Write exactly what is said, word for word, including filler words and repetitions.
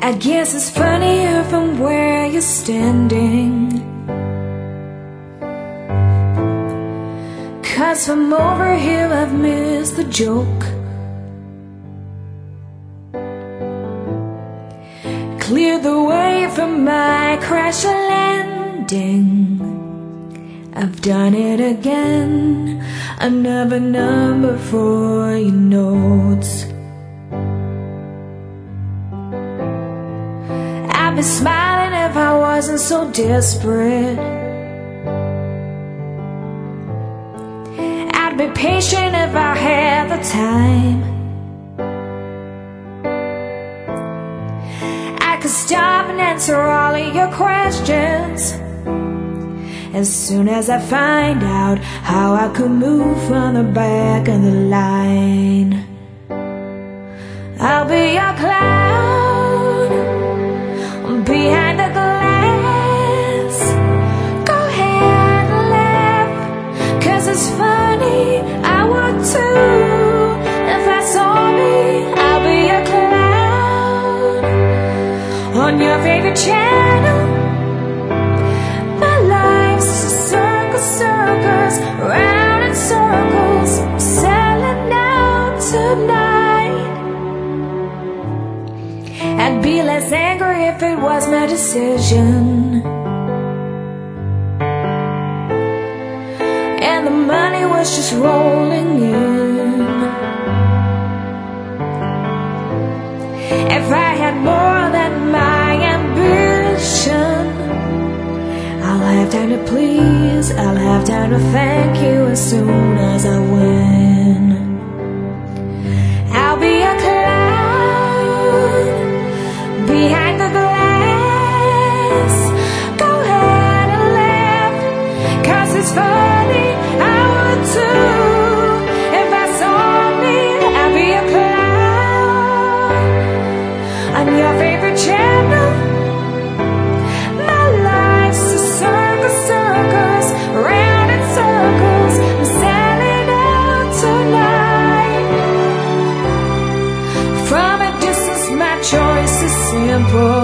I guess it's funnier from where you're standing, 'cause from over here I've missed the joke. Clear the way for my crash landing. I've done it again. Another number for your notes. I'd be smiling if I wasn't so desperate. I'd be patient if I had the time. I could stop and answer all of your questions as soon as I find out how I could move from the back of the line. I'll be your clown behind the glass. Go ahead and laugh, 'cause it's funny, I would too. If I saw me, I'll be your clown on your favorite channel. My life's a circus, circus, round in circles, selling out tonight. I'd be less angry if it was my decision, and the money was just rolling in. If I had more than my ambition, I'll have time to please, I'll have time to thank you as soon as I win. I'll be a clown behind the glass. Go ahead and laugh, 'cause it's funny, I would too. If I saw me, I'll be a clown on your favorite channel. My life's a circus, circus, round in circles, I'm selling out tonight. From a distance, my choice is simple.